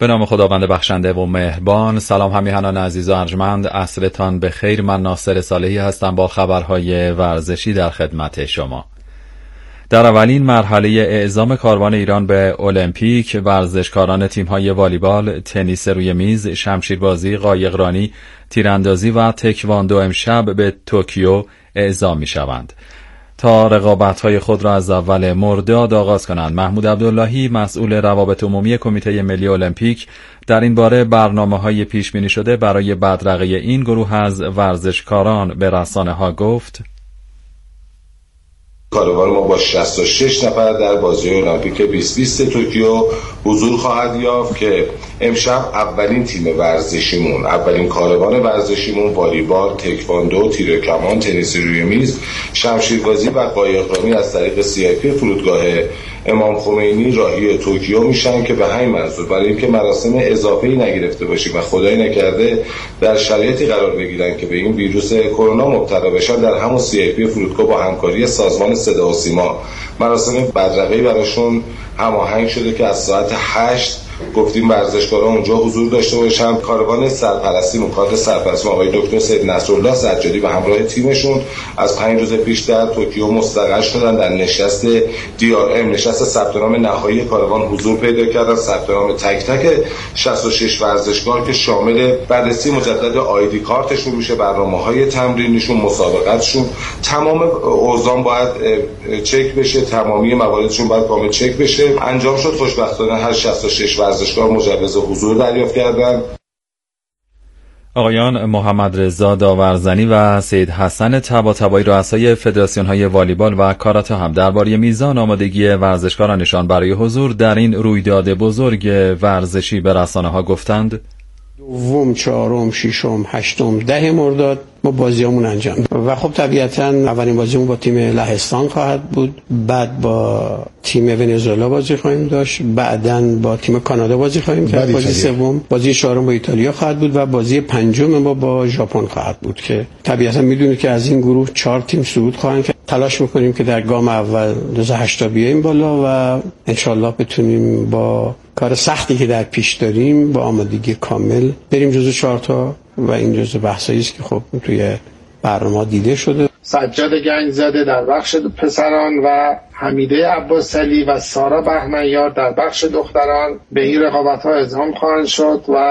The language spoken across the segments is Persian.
به نام خداوند بخشنده و مهربان. سلام همیهنان عزیز و ارجمند، عصرتان به خیر. من ناصر صالحی هستم با خبرهای ورزشی در خدمت شما. در اولین مرحله اعزام کاروان ایران به المپیک، ورزشکاران تیم‌های والیبال، تنیس روی میز، شمشیربازی، قایقرانی، تیراندازی و تکواندو امشب به توکیو اعزام می‌شوند تا رقابت‌های خود را از اول مرداد آغاز کنند. محمود عبداللهی، مسئول روابط عمومی کمیته ملی المپیک، در این باره برنامه‌های پیش‌بینی شده برای بدرقه این گروه از ورزشکاران به رسانه‌ها گفت: کاروان ما با 66 نفر در بازی المپیک 2020 توکیو حضور خواهد یافت که امشب اولین تیم ورزشیمون، اولین کاروان ورزشیمون والیبال، تکواندو، تیر کمان، تنیس روی میز، شمشیربازی و قایقرانی از طریق CIP فرودگاه امام خمینی راهی توکیو میشن که به همین منظور برای اینکه مراسم اضافه‌ای نگرفته باشیم و خدای نکرده در شرایطی قرار بگیرن که به این ویروس کرونا مبتلا بشن، در همون CIP فرودگاه با همکاری سازمان صدا و سیما مراسم بدرقه‌ای براشون هماهنگ شده که از ساعت 8 گفتیم ورزشکاران اونجا حضور داشته باشن. کاروان سرپرستی کادر سرپرستی آقای دکتر سید نصرالله سجادی و همراه تیمشون از 5 روز پیش در توکیو مستقر شدن. در نشست DRM، نشست ثبت نام نهایی کاروان حضور پیدا کردن. ثبت نام تک تک 66 ورزشکار که شامل بررسی مجدد آیدی کارتشون میشه، برنامه‌های تمرینیشون، مسابقاتشون، تمام اوزان باید چک بشه، تمامی مواردشون باید کامل چک بشه. انجام شد. خوشبختانه هر 66 ورزشکار مجوز حضور دریافت کردند. آقایان محمد رضا داورزنی و سید حسن طباطبایی، رؤسای فدراسیون‌های والیبال و کاراته هم درباره میزان آمادگی ورزشکارانشان برای حضور در این رویداد بزرگ ورزشی به رسانه‌ها گفتند: دوم، چهارم، ششم، هشتم، 10 مرداد ما بازیامون انجام و خب طبیعتاً اولین بازیمون با تیم لهستان خواهد بود، بعد با تیم ونزوئلا بازی خواهیم داشت، بعداً با تیم کانادا بازی خواهیم کرد، بازی سوم، بازی چهارم با ایتالیا خواهد بود و بازی پنجم ما با ژاپن خواهد بود که طبیعتاً میدونید که از این گروه 4 تیم صعود خواهند کرد. تلاش میکنیم که در گام اول 2-8 بیاییم بالا و انشالله بتونیم با کار سختی که در پیش داریم با آمادگی کامل بریم جزو 4 تا و این جزو بحثایی است که خب توی برنامه دیده شده. سجاد گنجزاده در بخش پسران و حمیده عباسعلی و سارا بهمنیار در بخش دختران به این رقابت‌ها اعزام خواهند شد و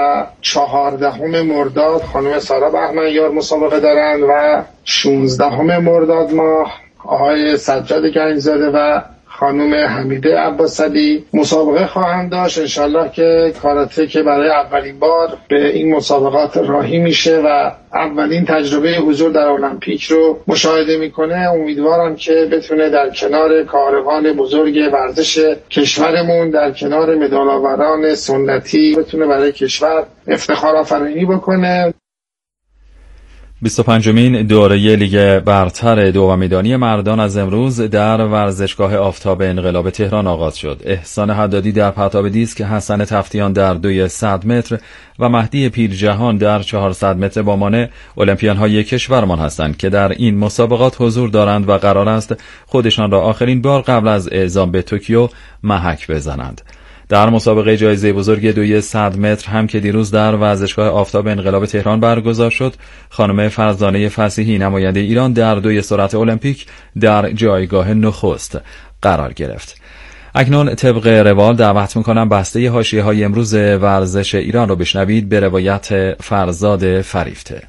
14 مرداد خانم سارا بهمنیار مسابقه دارند و 16 مرداد ماه آقای سجاد گنجزاده و خانم حمیده عباسعلی مسابقه خواهند داشت. انشالله که کاراته که برای اولین بار به این مسابقات راهی میشه و اولین تجربه حضور در المپیک رو مشاهده میکنه، امیدوارم که بتونه در کنار کاروان بزرگ ورزش کشورمون، در کنار مدال‌آوران سنتی بتونه برای کشور افتخار آفرینی بکنه. 25مین دوره لیگ برتر دومیدانی مردان از امروز در ورزشگاه آفتاب انقلاب تهران آغاز شد. احسان حدادی در پرتاب دیسک، حسن تفتیان در دوی 100 متر و مهدی پیرجهان در 400 متر با مانع المپیان‌های کشورمان هستند که در این مسابقات حضور دارند و قرار است خودشان را آخرین بار قبل از اعزام به توکیو محک بزنند. در مسابقه جایزه بزرگ دوی 100 متر هم که دیروز در ورزشگاه آفتاب انقلاب تهران برگزار شد، خانم فرزانه فصیحی نماینده ایران در دوی سرعت المپیک در جایگاه نخست قرار گرفت. اکنون طبق روال دعوت میکنم بسته حاشیه‌های امروز ورزش ایران رو بشنوید به روایت فرزاد فریفته.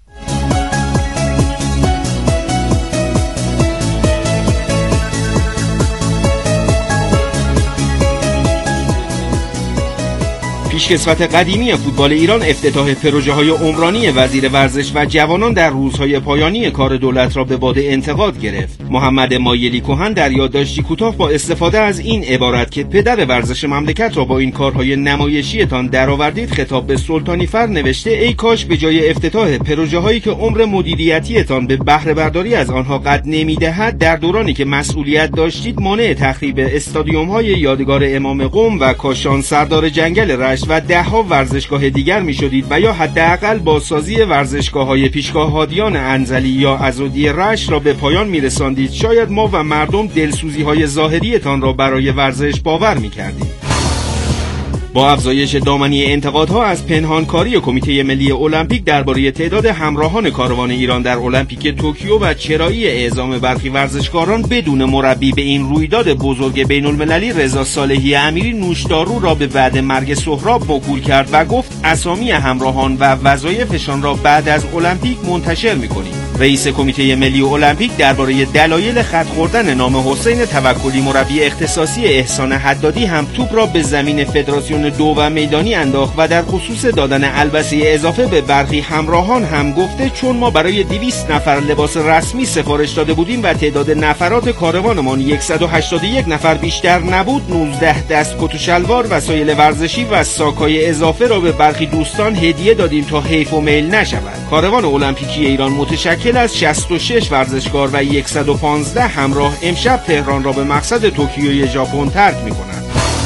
پیشکسوت قدیمی فوتبال ایران افتتاح پروژه‌های عمرانی وزیر ورزش و جوانان در روزهای پایانی کار دولت را به باد انتقاد گرفت. محمد مایلی کهن در یادداشتی کوتاه با استفاده از این عبارت که پدر ورزش مملکت را با این کارهای نمایشی‌تان درآوردید خطاب به سلطانی فر نوشته: ای کاش به جای افتتاح پروژه‌هایی که عمر مدیریتی‌تان به بهره برداری از آنها قد نمی‌دهد، در دورانی که مسئولیت داشتید مانع تخریب استادیوم‌های یادگار امام قم و کاشان سردار جنگل رشت و ده‌ها ورزشگاه دیگر می‌شدید و یا حداقل بازسازی ورزشگاه‌های پیشگاه هادیان انزلی یا عزودی رشت را به پایان می‌رساندید. شاید ما و مردم دلسوزی‌های ظاهری‌تان را برای ورزش باور می‌کردیم. با افزایش دامنی انتقادها از پنهانکاری کمیته ملی المپیک درباره تعداد همراهان کاروان ایران در المپیک توکیو و چرایی اعزام برخی ورزشکاران بدون مربی به این رویداد بزرگ بین‌المللی، رضا صالحی امیری نوشدارو را به بعد مرگ سهراب موکول کرد و گفت اسامی همراهان و وظایفشان را بعد از المپیک منتشر می‌کنیم. رئیس کمیته ملی المپیک درباره دلایل خط خوردن نام حسین توکلی مربی اختصاصی احسان حدادی هم توپ را به زمین فدراسیون دو و میدانی انداخت و در خصوص دادن البسه اضافه به برخی همراهان هم گفته چون ما برای 200 نفر لباس رسمی سفارش داده بودیم و تعداد نفرات کاروانمان 181 نفر بیشتر نبود، 19 دستکت و شلوار، وسایل ورزشی و ساک‌های اضافه را به برخی دوستان هدیه دادیم تا حیف و میل نشود. کاروان المپیکی ایران متشکل از 66 ورزشکار و 115 همراه امشب تهران را به مقصد توکیوی ژاپن ترک می‌کند.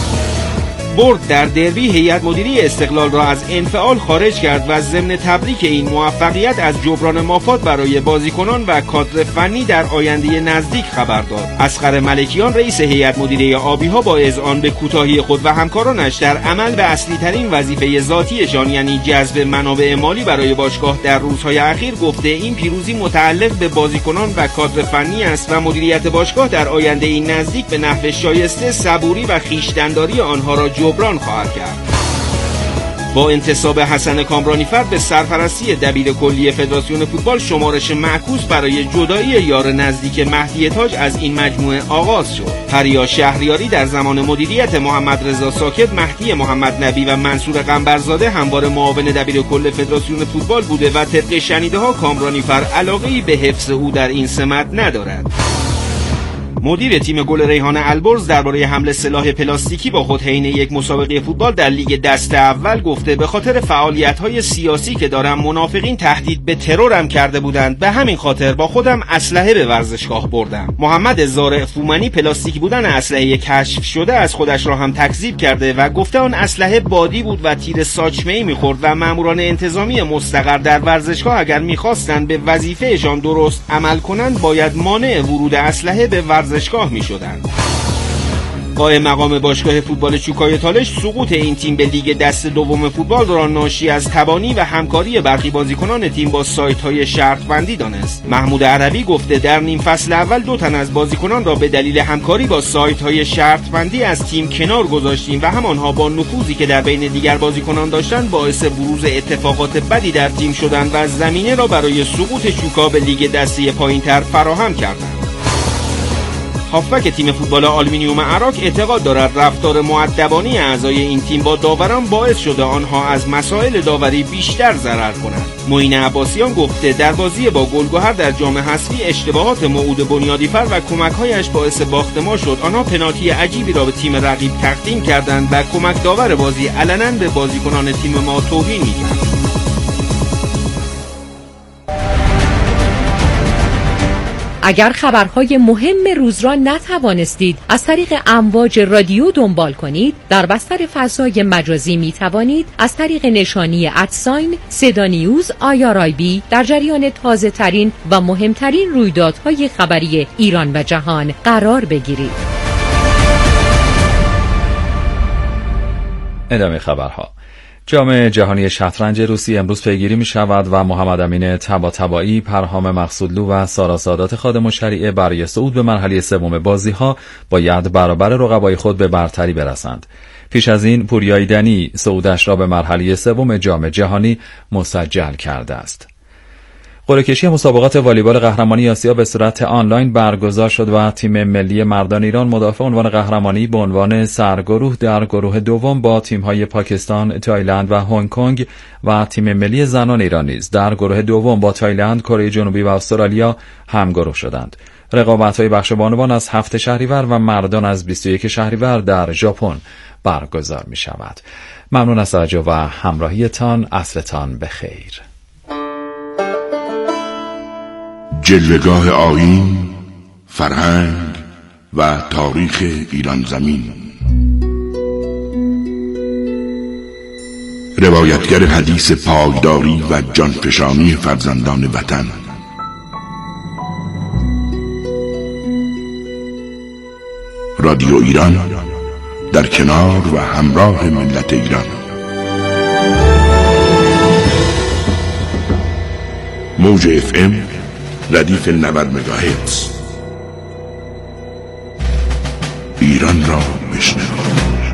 برد در دربی هیئت مدیره استقلال را از انفعال خارج کرد و ضمن تبریک این موفقیت از جبران مافات برای بازیکنان و کادر فنی در آینده نزدیک خبر داد. اصغر ملکیان رئیس هیئت مدیره آبی‌ها با اذعان به کوتاهی خود و همکارانش در عمل به اصلی ترین وظیفه ذاتیشان یعنی جذب منابع مالی برای باشگاه در روزهای اخیر گفته این پیروزی متعلق به بازیکنان و کادر فنی است و مدیریت باشگاه در آینده نزدیک به نحو شایسته صبوری و خویشتن‌داری آنها را جبران خواهد کرد. با انتصاب حسن کامرانیفر به سرپرستی دبیر کلی فدراسیون فوتبال، شمارش معکوس برای جدایی یار نزدیک مهدی تاج از این مجموعه آغاز شد. پریا شهریاری در زمان مدیریت محمد رضا ساکت، مهدی محمد نبی و منصور قنبرزاده همواره معاون دبیر کل فدراسیون فوتبال بوده و طبق شنیده‌ها کامرانیفر علاقه‌ای به حفظ او در این سمت ندارد. مدیر تیم گل ریحان البرز درباره حمل سلاح پلاستیکی با خود حین یک مسابقه فوتبال در لیگ دسته اول گفته به خاطر فعالیت‌های سیاسی که دارم منافقین تهدید به ترورم کرده بودند، به همین خاطر با خودم اسلحه به ورزشگاه بردم. محمد زارع فومنی پلاستیکی بودن اسلحه کشف شده از خودش را هم تکذیب کرده و گفته آن اسلحه بادی بود و تیر ساچمه‌ای می‌خورد و ماموران انتظامی مستقر در ورزشگاه اگر می‌خواستند به وظیفه‌شان درست عمل کنند باید مانع ورود اسلحه به ورزشگاه می‌شدند. قائم مقام باشگاه فوتبال چوکای تالش سقوط این تیم به لیگ دسته دوم فوتبال را ناشی از تبانی و همکاری برخی بازیکنان تیم با سایت‌های شرط‌بندی دانست. محمود عربی گفته در نیم فصل اول 2 تن از بازیکنان را به دلیل همکاری با سایت‌های شرط‌بندی از تیم کنار گذاشتیم و همانها با نفوذی که در بین دیگر بازیکنان داشتند باعث بروز اتفاقات بدی در تیم شدند و زمینه را برای سقوط چوکا به لیگ دسته پایین‌تر فراهم کردند. هافبک تیم فوتبال آلومینیوم عراق اعتقاد دارد رفتار مؤدبانه اعضای این تیم با داوران باعث شده آنها از مسائل داوری بیشتر ضرر کنند. معین عباسیان گفته در بازی با گلگهر در جام حذفی اشتباهات موعود بنیادیفر و کمک‌هایش باعث باخت ما شد. آنها پنالتی عجیبی را به تیم رقیب تقدیم کردند و کمک داور بازی علنا به بازیکنان تیم ما توهین می‌کرد. اگر خبرهای مهم روز را نتوانستید از طریق امواج رادیو دنبال کنید، در بستر فضای مجازی می توانید از طریق نشانی ادساین صدانیوز IRIB در جریان تازه ترین و مهمترین رویدادهای خبری ایران و جهان قرار بگیرید. ادامه خبرها. جام جهانی شطرنج روسیه امروز پیگیری می شود و محمد امین طباطبایی، پرهام مقصودلو و سارا سادات خادم الشریعه برای صعود به مرحله سوم بازی‌ها باید برابر رقبای خود به برتری برسند. پیش از این پوریای دنی صعودش را به مرحله سوم جام جهانی مسجل کرده است. قرعه کشی مسابقات والیبال قهرمانی آسیا به صورت آنلاین برگزار شد و تیم ملی مردان ایران مدافع عنوان قهرمانی به عنوان سرگروه در گروه دوم با تیم‌های پاکستان، تایلند و هنگ کنگ و تیم ملی زنان ایران نیز در گروه دوم با تایلند، کره جنوبی و استرالیا همگروه شدند. رقابت‌های بخش بانوان از 7 شهریور و مردان از 21 شهریور در ژاپن برگزار می‌شود. ممنون از توجه و همراهیتان. عصرتان بخیر. جلوه‌گاه آیین، فرهنگ و تاریخ ایران زمین. روایتگر حدیث پایداری و جانفشانی فرزندان وطن. رادیو ایران در کنار و همراه ملت ایران. موج FM ردیف 90 مگاهرتز. ایران را بشنو.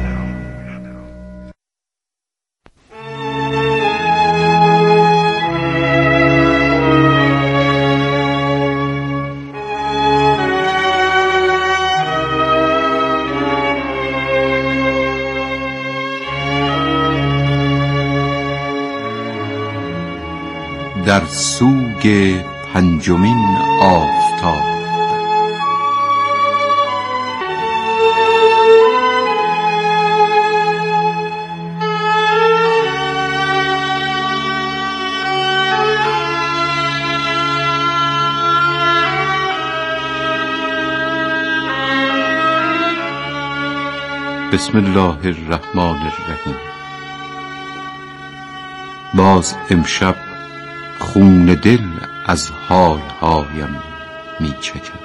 در سوگ پنجمین آفتاب. بسم الله الرحمن الرحیم. باز امشب خون دل از حالهایم می چکد.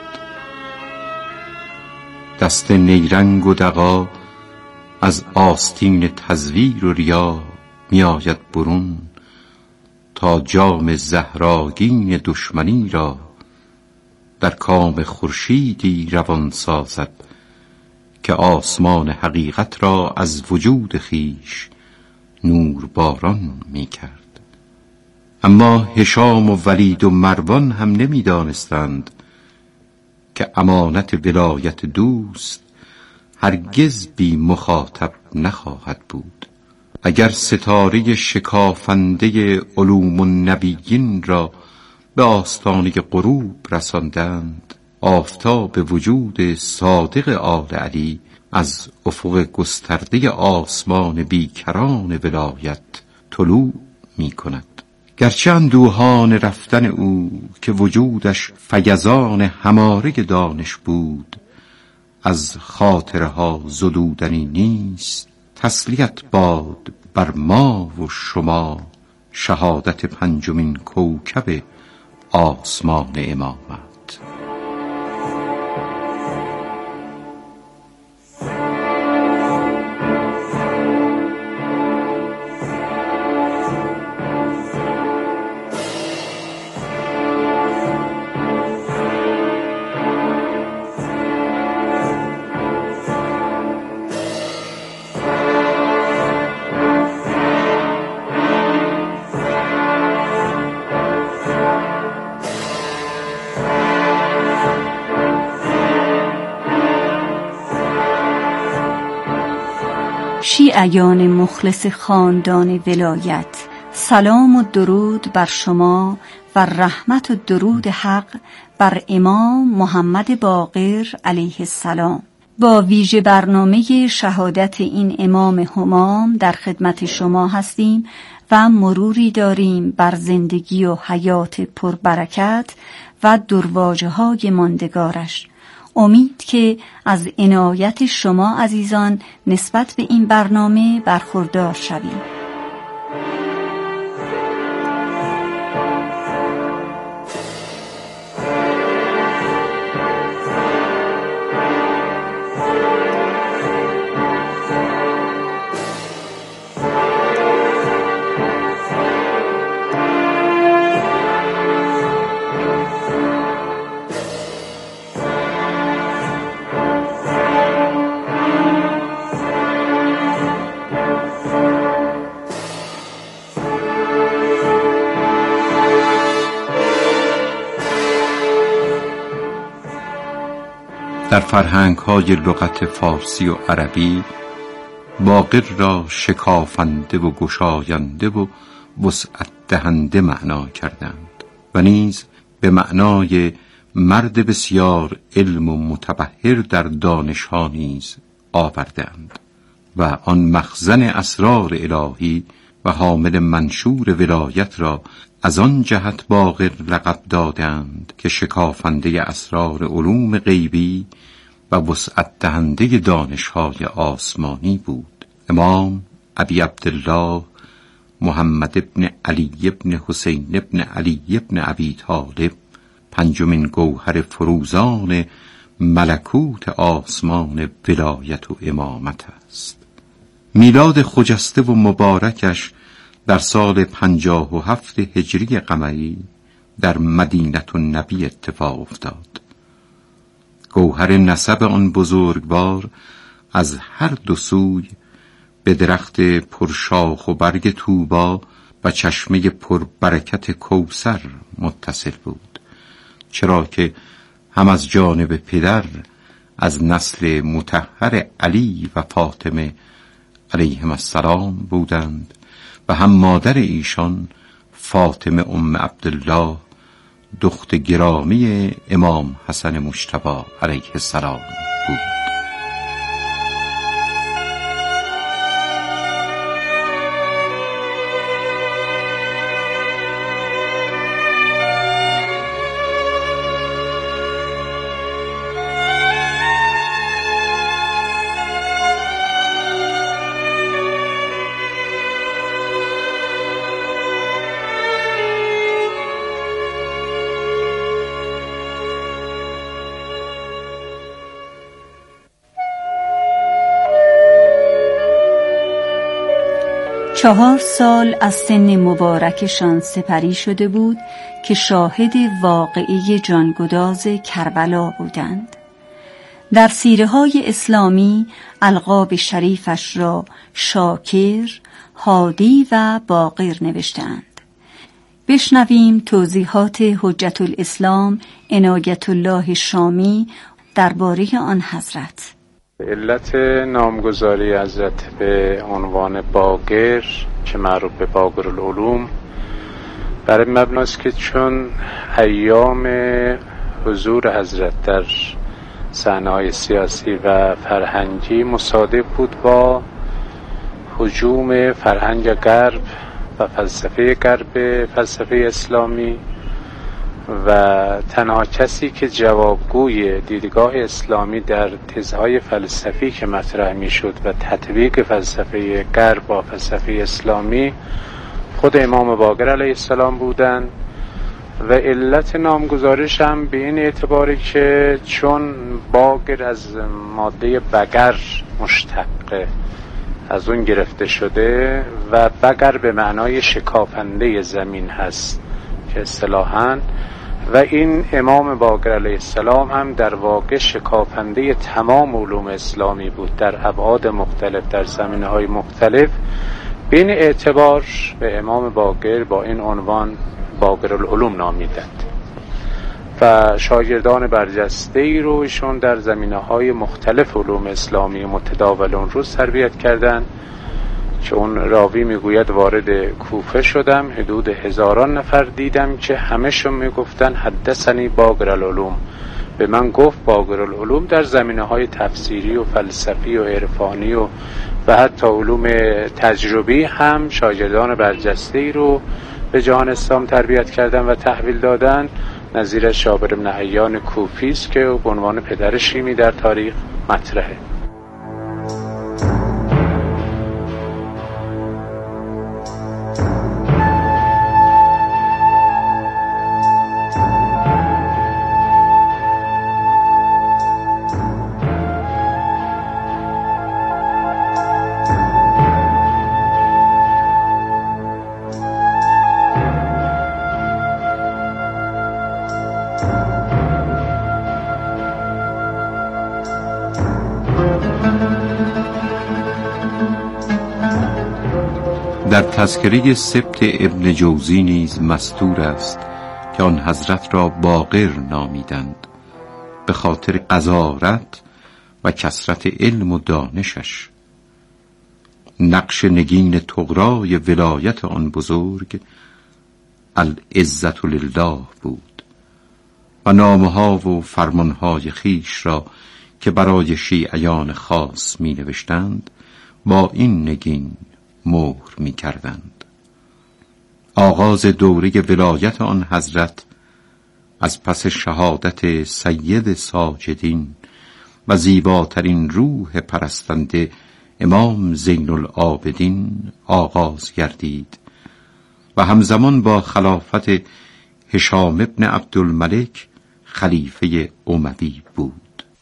دست نیرنگ و دغا از آستین تزویر و ریا می آید برون، تا جام زهرآگین دشمنی را در کام خورشیدی روان سازد که آسمان حقیقت را از وجود خویش نور باران می کرد. اما هشام و ولید و مروان هم نمی دانستند که امانت ولایت دوست هرگز بی مخاطب نخواهد بود. اگر ستاره شکافنده علوم النبیین را به آستانه غروب رساندند، آفتاب وجود صادق آل علی از افق گسترده آسمان بیکران ولایت طلوع می کند. گرچه اندوهان رفتن او که وجودش فیضان هماره دانش بود از خاطرها زدودنی نیست، تسلیت باد بر ما و شما شهادت پنجمین کوکب آسمان امامت. شیعیان مخلص خاندان ولایت، سلام و درود بر شما و رحمت و درود حق بر امام محمد باقر علیه السلام. با ویژه برنامه شهادت این امام همام در خدمت شما هستیم و مروری داریم بر زندگی و حیات پربرکت و درواژه‌های ماندگارش. امید که از عنایت شما عزیزان نسبت به این برنامه برخوردار شویم. در فرهنگ‌های لغت فارسی و عربی باقر را شکافنده و گشاینده و وسعت دهنده معنا کردند و نیز به معنای مرد بسیار علم و متبحر در دانش‌ها نیز آوردند و آن مخزن اسرار الهی و حامل منشور ولایت را از آن جهت باقر لقب دادند که شکافنده اسرار علوم غیبی و وسعت دهنده دانش‌های آسمانی بود. امام ابی عبدالله محمد ابن علی ابن حسین ابن علی ابن ابی طالب، پنجمین گوهر فروزان ملکوت آسمان ولایت و امامت است. میلاد خجسته و مبارکش در سال 57 هجری قمری در مدینة النبی اتفاق افتاد. گوهر نسب آن بزرگوار از هر دو سوی به درخت پرشاخ و برگ طوبا و چشمه پربرکت کوثر متصل بود، چرا که هم از جانب پدر از نسل مطهر علی و فاطمه علیهم السلام بودند و هم مادر ایشان فاطمه ام عبدالله دختر گرامی امام حسن مجتبی علیه السلام بود. چهار سال از سن مبارکشان سپری شده بود که شاهد واقعی جانگداز کربلا بودند. در سیره‌های اسلامی القاب شریفش را شاکر، هادی و باقر نوشتند. بشنویم توضیحات حجت الاسلام عنایت الله شامی درباره آن حضرت. علت نامگذاری حضرت به عنوان باقر که معروف به باقر العلوم برای مبناست که چون ایام حضور حضرت در صحنه‌های سیاسی و فرهنگی مصادف بود با هجوم فرهنگ غرب و فلسفه غرب، فلسفه اسلامی، و تنها کسی که جوابگوی دیدگاه اسلامی در تزهای فلسفی که مطرح می شد و تطبیق فلسفه غرب با فلسفه اسلامی خود امام باقر علیه السلام بودند. و علت نامگذاریش هم به این اعتباری که چون باقر از ماده بقر مشتقه، از اون گرفته شده و بقر به معنای شکافنده زمین هست که اصطلاحاً، و این امام باقر علیه السلام هم در واقع شکافنده تمام علوم اسلامی بود در ابعاد مختلف، در زمینه‌های مختلف. به این اعتبار به امام باقر با این عنوان باقر العلوم نامیدند و شاگردان برجسته ای رو ایشون در زمینه‌های مختلف علوم اسلامی متداول اون روز تربیت کردند که اون راوی میگوید وارد کوفه شدم، حدود 1000 نفر دیدم که همشون میگفتن حدثنی باقر العلوم، به من گفت باقر العلوم در زمینه‌های تفسیری و فلسفی و عرفانی و حتی علوم تجربی هم شاگردان برجسته‌ای رو به جهان اسلام تربیت کردن و تحویل دادن. نظیر شابر بن حیان کوفی است که به عنوان پدر شیمی در تاریخ مطرحه. در تذکره سبت ابن جوزی نیز مستور است که آن حضرت را باقر نامیدند به خاطر غزارت و کثرت علم و دانشش. نقش نگین طغرای ولایت آن بزرگ العزت لله بود و نامه‌ها و فرمانهای خیش را که برای شیعیان خاص می نوشتند با این نگین مهر می کردند. آغاز دوره ولایت آن حضرت از پس شهادت سید ساجدین و زیباترین روح پرستنده امام زین العابدین آغاز گردید و همزمان با خلافت هشام ابن عبدالملک خلیفه اموی بود.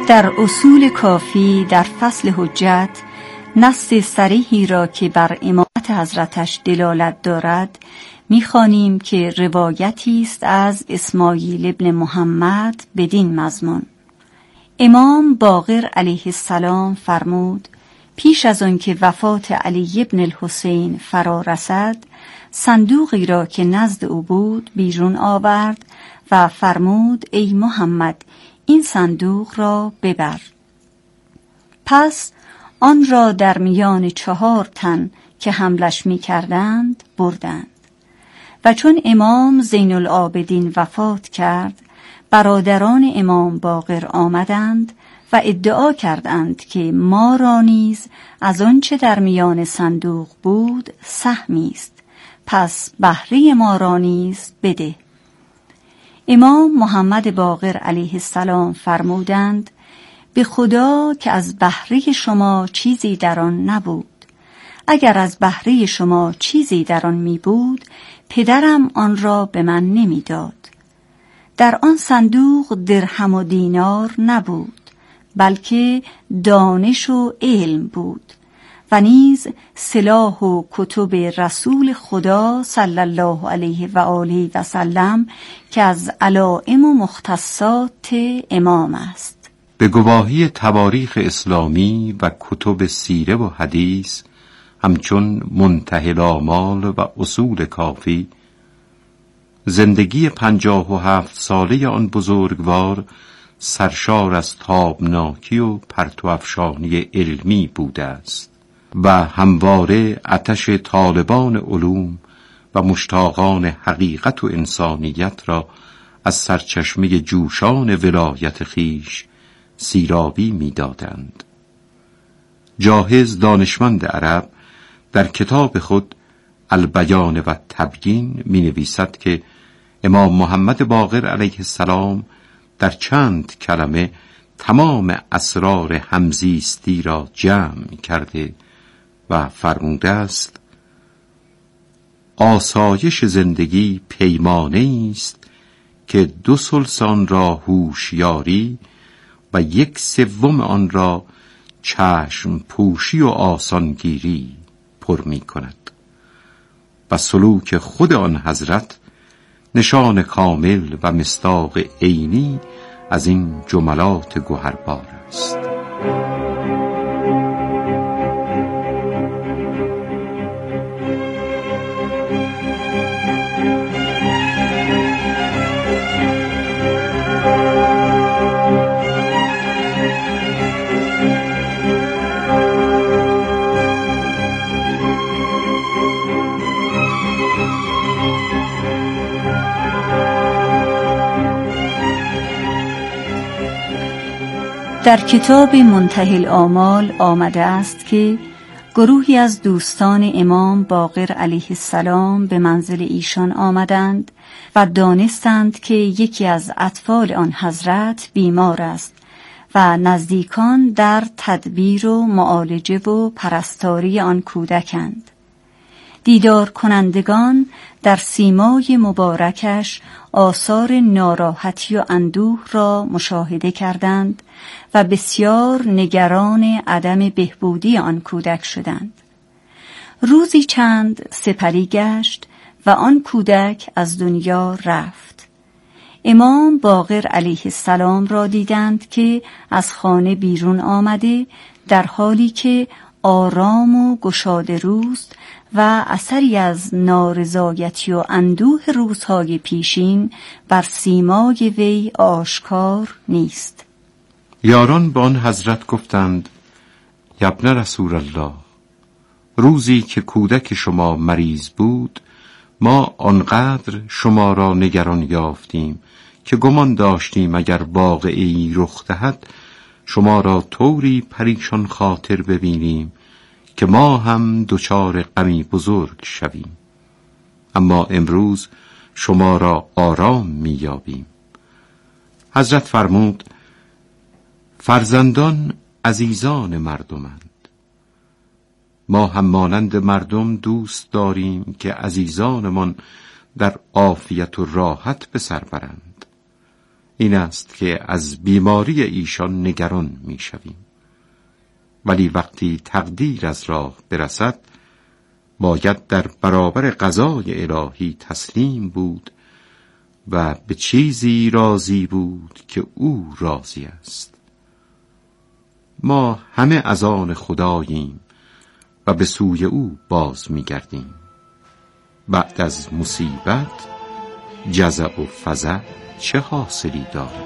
در اصول کافی در فصل حجت نص صریحی را که بر امامت حضرتش دلالت دارد می‌خوانیم که روایتی است از اسماعیل ابن محمد بدین مضمون: امام باقر علیه السلام فرمود پیش از آن که وفات علی ابن الحسین فرا رسد، صندوقی را که نزد او بود بیرون آورد و فرمود ای محمد این صندوق را ببر. پس آن را در میان 4 تن که حملش می کردند بردند. و چون امام زین العابدین وفات کرد، برادران امام باقر آمدند و ادعا کردند که ما را نیز از آنچه در میان صندوق بود سهمی است، پس بهره ما را نیز بده. امام محمد باقر علیه السلام فرمودند به خدا که از بهره شما چیزی در آن نبود. اگر از بهره شما چیزی در آن می بود، پدرم آن را به من نمی داد. در آن صندوق درهم و دینار نبود، بلکه دانش و علم بود و نیز سلاح و کتب رسول خدا صلی الله علیه و آله و سلم که از علائم و مختصات امام است. به گواهی تواریخ اسلامی و کتب سیره و حدیث همچون منتهی الآمال و اصول کافی، زندگی 57 ساله آن بزرگوار سرشار از تابناکی و پرتوافشانی علمی بوده است و همواره آتش طالبان علوم و مشتاقان حقیقت و انسانیت را از سرچشمه جوشان ولایت خیش سیرابی می دادند. جاهز دانشمند عرب در کتاب خود البیان و تبیین می نویسد که امام محمد باقر علیه السلام در چند کلمه تمام اسرار همزیستی را جمع کرده و فرموده است آسایش زندگی پیمانه است که 2/3 آن را هوشیاری و 1/3 آن را چشم پوشی و آسانگیری پر می کند و سلوک خود آن حضرت نشان کامل و مصداق عینی از این جملات گوهربار است. در کتاب منتهی الآمال آمده است که گروهی از دوستان امام باقر علیه السلام به منزل ایشان آمدند و دانستند که یکی از اطفال آن حضرت بیمار است و نزدیکان در تدبیر و معالجه و پرستاری آن کودکند. دیدار کنندگان در سیمای مبارکش آثار ناراحتی و اندوه را مشاهده کردند و بسیار نگران عدم بهبودی آن کودک شدند. روزی چند سپری گشت و آن کودک از دنیا رفت. امام باقر علیه السلام را دیدند که از خانه بیرون آمده در حالی که آرام و گشاده روست و اثری از نارضایتی و اندوه روزهای پیشین بر سیمای وی آشکار نیست. یاران با آن حضرت گفتند ابن رسول الله، روزی که کودک شما مریض بود ما آنقدر شما را نگران یافتیم که گمان داشتیم اگر واقعی رخ دهد شما را طوری پریشان خاطر ببینیم که ما هم دچار غمی بزرگ شویم، اما امروز شما را آرام می‌یابیم. حضرت فرمود فرزندان عزیزان مردمند، ما هم مانند مردم دوست داریم که عزیزانمان در عافیت و راحت به سر برند. این است که از بیماری ایشان نگران می شویم. ولی وقتی تقدیر از راه برسد باید در برابر قضای الهی تسلیم بود و به چیزی راضی بود که او راضی است. ما همه از آن خداییم و به سوی او باز می گردیم. بعد از مصیبت جزع و فزع چه حاصلی دارد؟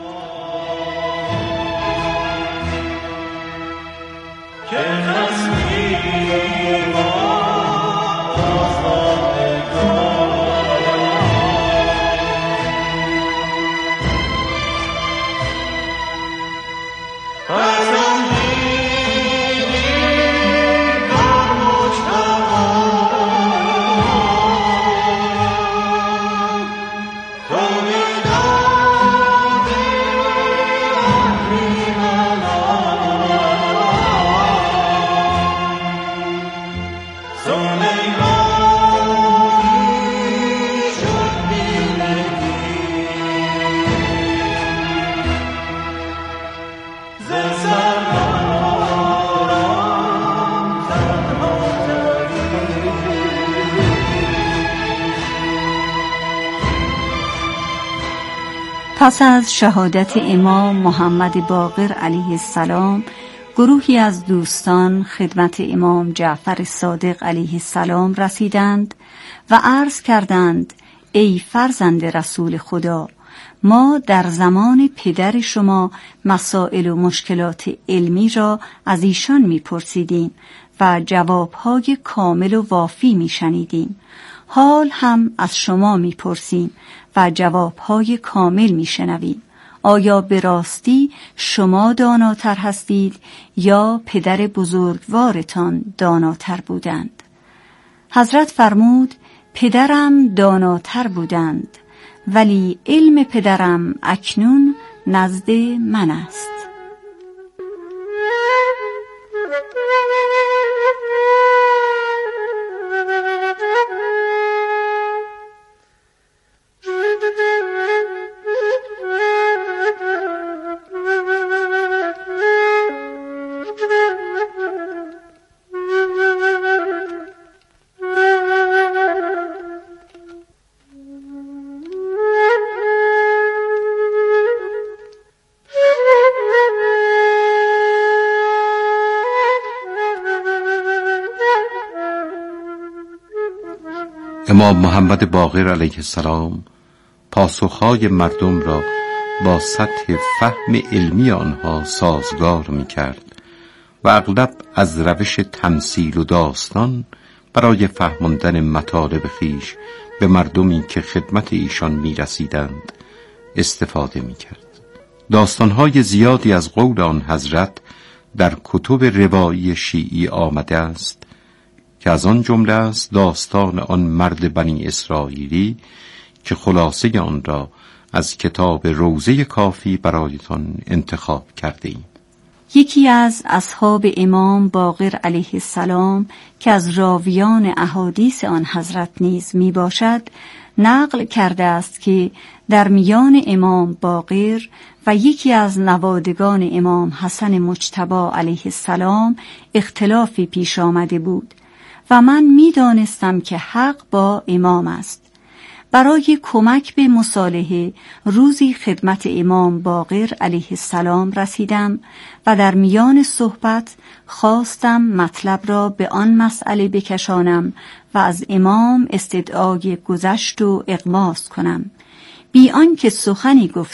پس از شهادت امام محمد باقر علیه السلام، گروهی از دوستان خدمت امام جعفر صادق علیه السلام رسیدند و عرض کردند: ای فرزند رسول خدا، ما در زمان پدر شما مسائل و مشکلات علمی را از ایشان می‌پرسیدیم و جوابهای کامل و وافی می‌شنیدیم. حال هم از شما می‌پرسیم و جوابهای کامل می‌شنویم. آیا به راستی شما داناتر هستید یا پدر بزرگوارتان داناتر بودند؟ حضرت فرمود: پدرم داناتر بودند، ولی علم پدرم اکنون نزد من است. امام محمد باقر علیه السلام پاسخهای مردم را با سطح فهم علمی آنها سازگار می کرد و اغلب از روش تمثیل و داستان برای فهماندن مطالب خویش به مردمی که خدمت ایشان می رسیدند استفاده می کرد. داستانهای زیادی از قول آن حضرت در کتب روایی شیعی آمده است که از آن جمله است داستان آن مرد بنی اسرائیلی که خلاصه آن را از کتاب روضه کافی برایتان انتخاب کرده ایم. یکی از اصحاب امام باقر علیه السلام که از راویان احادیث آن حضرت نیز می باشد نقل کرده است که در میان امام باقر و یکی از نوادگان امام حسن مجتبی علیه السلام اختلافی پیش آمده بود و من می دانستم که حق با امام است. برای کمک به مصالحه روزی خدمت امام باقر علیه السلام رسیدم و در میان صحبت خواستم مطلب را به آن مسئله بکشانم و از امام استدعای گذشت و اغماس کنم. بی آنکه سخنی گفته